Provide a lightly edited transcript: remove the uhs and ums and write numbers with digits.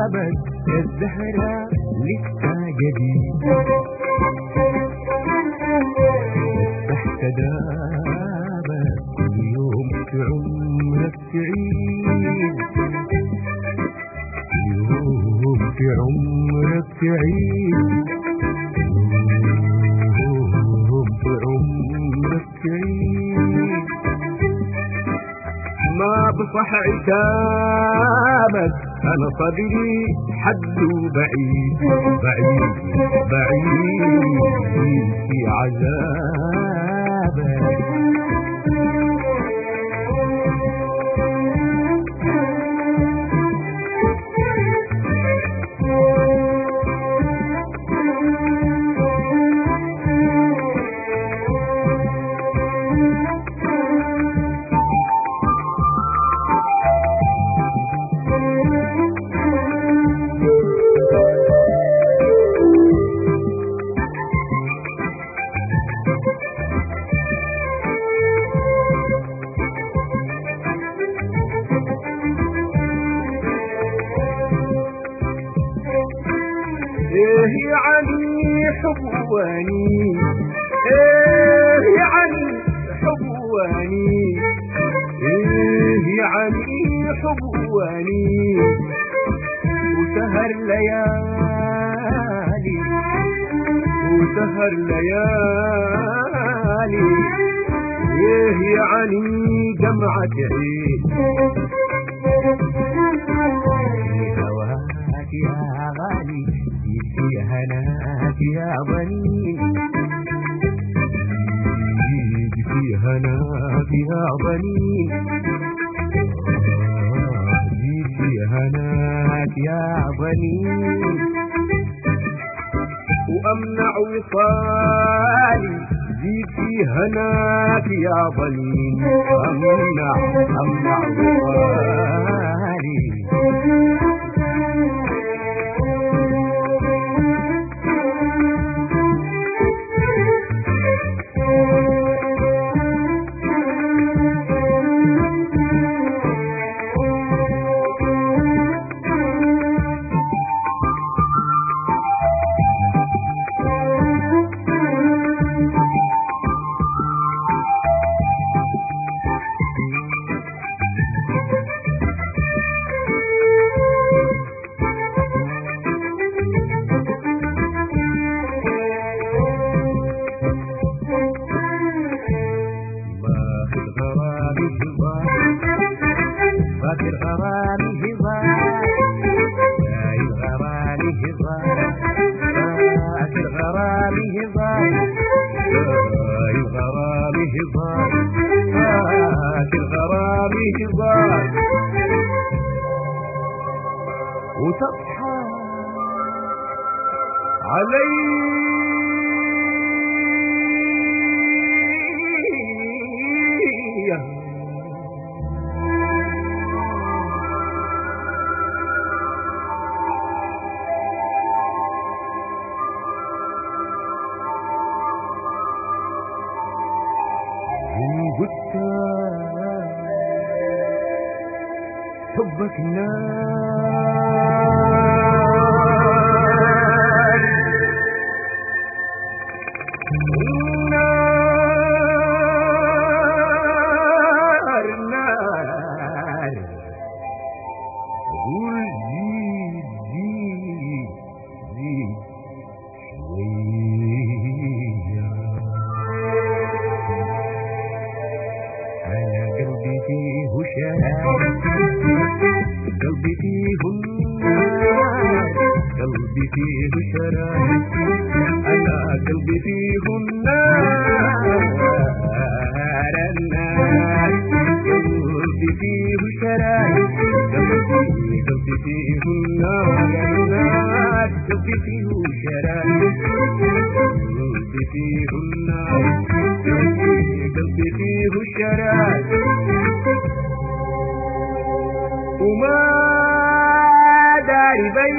بابك يا الزهرة لسه جديد تحت دابك كل يوم في عمرك تعيد يوم في عمرك تعيد يوم في عمرك تعيد ما بصح عتابك أنا صدري حد بعيد بعيد بعيد في عذابك ايه يعني حبواني ايه يعني حبواني ايه يعني حبواني وسهر ليالي وسهر ليالي ايه يعني دمعة عين في هواك يا غالي في هناك يا ظنين في هناك يا ظنين في هناك يا ظنين وأمنع وصالي زيد في هناك يا ظنين أمنع وصالي فاكر غرامي هزار شايل غرامي هزار فاكر غرامي هزار شايل غرامي هزار فاكر غرامي هزار وتصحى علي قلت حبك نار نار نار قول زيد زيد زيد شوية أنا قلبي فيه شراب قلبي فيه النار قلبي فيه شراب أنا قلبي فيه النار النار قلبي فيه شراب قلبي فيه النار النار قلبي فيه شراب قلبي فيه النار قلبي فيه شراب وما داري بي